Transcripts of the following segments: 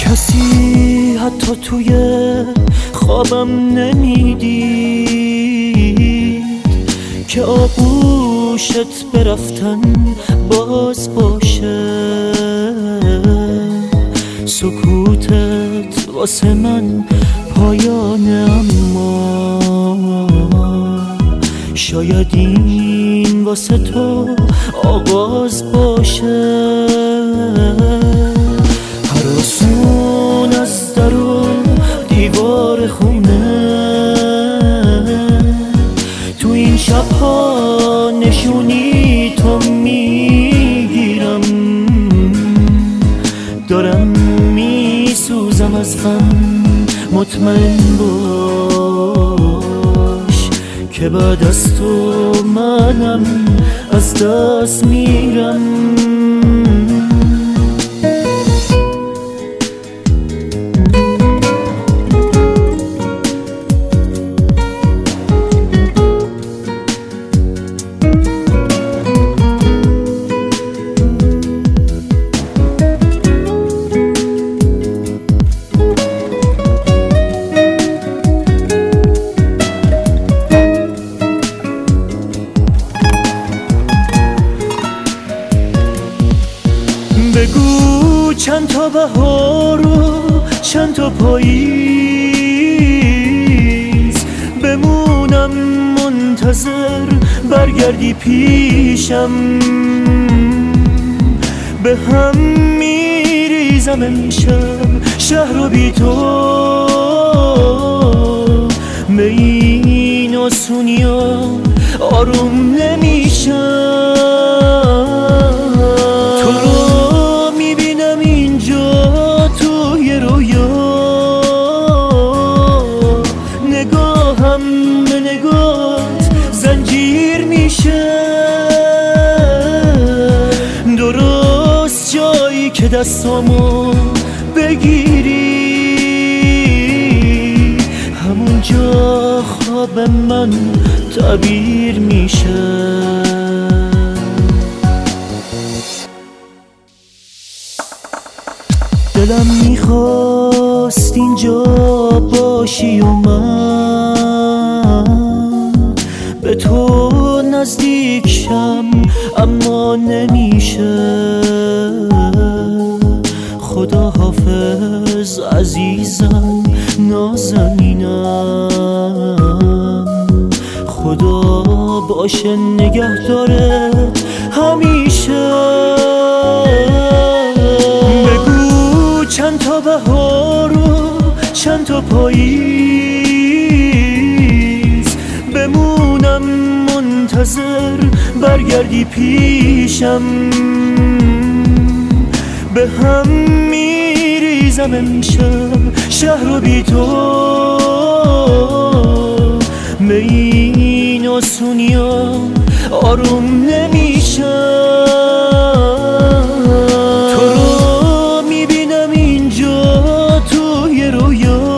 کسی حتی توی خوابم نمیدید که آغوشت برفتن باز باشه. سکوتت واسه من پایانه، اما شاید این واسه تو آغاز باشه. هراسون از درون دیوار خونه، تو این شبها نشونی تو میگیرم. دارم میسوزم از غم، مطمئن باش که بعد از تو منم از دست میرم. بگو چند تا بهار و چند تا پاییز، بمونم منتظر برگردی پیشم. به هم میریزم امشب شهر و بی تو، به این آسونیا آروم نمیشم. درست جایی که دستامو بگیری، همونجا خواب من تعبیر میشه. دلم میخواست اینجا باشی و من به تو نزدیک شم، اما نمیشه. خدا حافظ عزیزم نازنینم، خدا باشه نگهداره همیشه. بگو چند تا بهار و چند تا پاییز، بمونم منتظر برگردی پیشم. به هم میریزم امشب شهر و بی تو، به این آسونیا آروم نمیشم. تو رو میبینم اینجا توی رویا،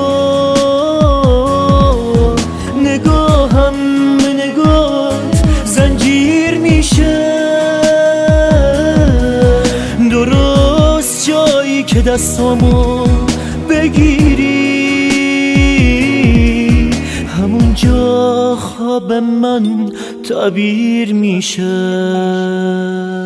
نگاهم به نگاهت زنجیر میشه. درست جایی که دستامو بگیری، همونجا خواب من تعبیر میشه.